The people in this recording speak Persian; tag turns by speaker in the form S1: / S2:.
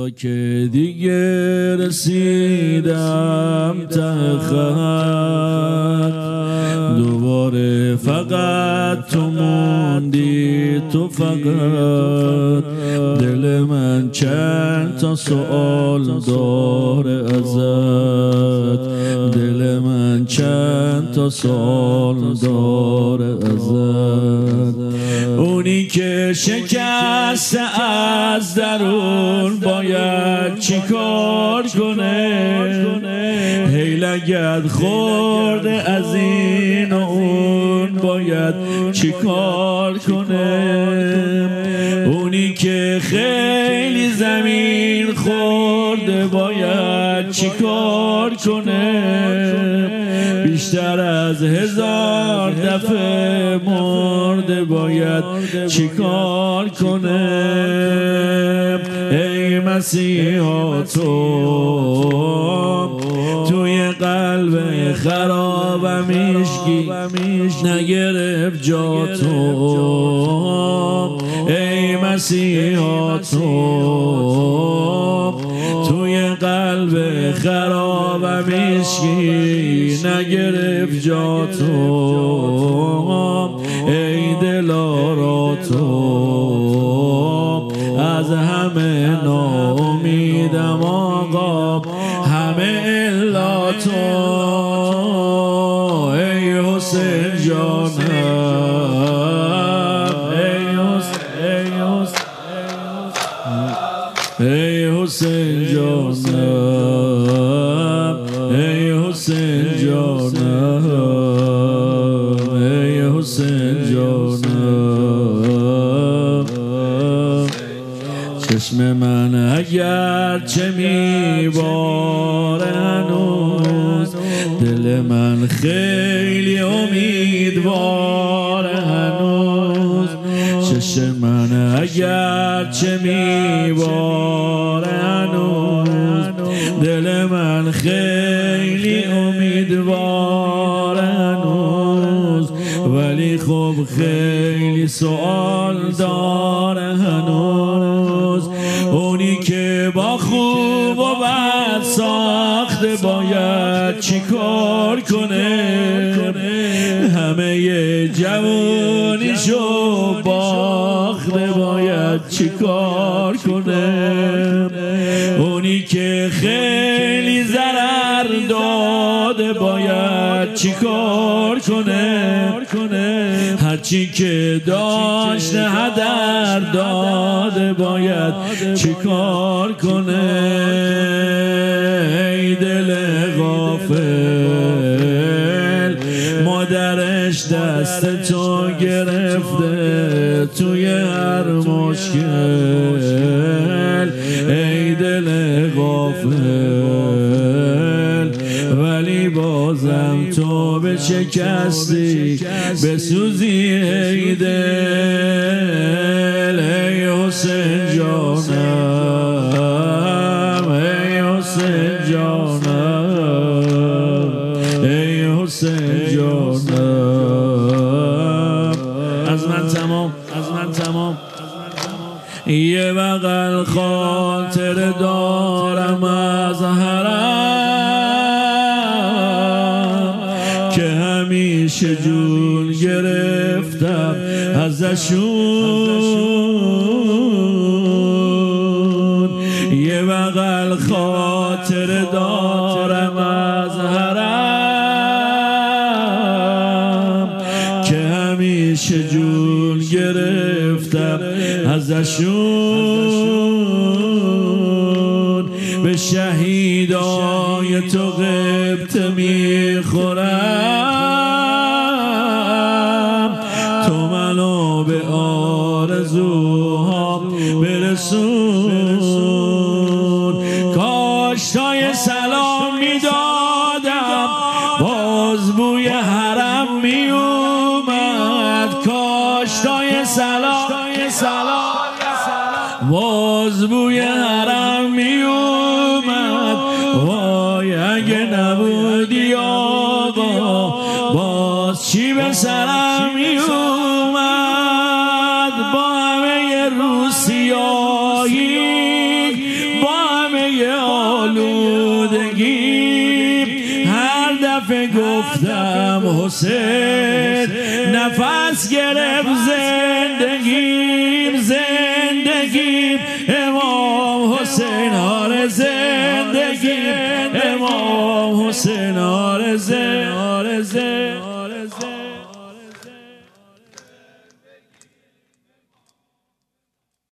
S1: حالا که دیگه رسیدم ته خط، دوباره فقط تو موندی، تو فقط. دل من چند تا سوال داره ازت، دل من چند تا سوال داره ازت. اونی که شکسته از درون باید چی کار کنه؟ هی لگد خورده از این و اون باید چی کار کنه؟ اونی که خیلی زمین خورده باید چی کار کنه؟ بیشتر از 1000 دفعه مرده باید چی کار کنه؟ ای مسیحا تو توی قلب خرابم هیچکی نگرفت جا تو. ای مسیحا تو توی قلب خرابم هیچکی نگرفت جا تو. ای دلارا تو از همه ناامیدم آقا، همه الا تو. ای حسین جانم، ای حسین جانم، ای حسین جانم، ای حسین جانم. چشم من اگر چه میباره هنوز، دل من خیلی امیدواره هنوز. چشم من اگر چه میباره هنوز، دل من خیلی امیدواره هنوز. ولی خب خیلی سوال داره هنوز. اونی که با خوب و بد ساخته باید چی کار کنه؟ همه جوانیشو باخته باید چی کار کنه؟ اونی که خیلی ضرر داده باید چی کار کنه؟ هرچی که داشت هدر داده باید چی کار کنه؟ ای دل غافل، مادرش دست تو گرفته توی هر مشکل. ای دل غافل، ولی بازم تو به شکستی بسوزی. ای دل، ای حسین جانم، ای حسین جانم، ای حسین جانم. از من تمام، از من تمام. یه بغل خاطر دارم از حرم که همیشه جون گرفتم ازشون. یه بغل خاطر دارم از حرم که همیشه جون گرفتم ازشون. به شهیدای تو غبطه میخورم، تو منو به آرزوها برسون. کاش تای سلام میدادم باز بوی حرم میومد. کاش تای سلام باز بوی حرم میومد. وای اگه نبودی آقا باز چی به سرم میومد؟ با همه روسیایی، با دفعه گفتم حسین، نفس گرفت زندگیم امام حسین آره زندگیم امام حسین آره زندگیم.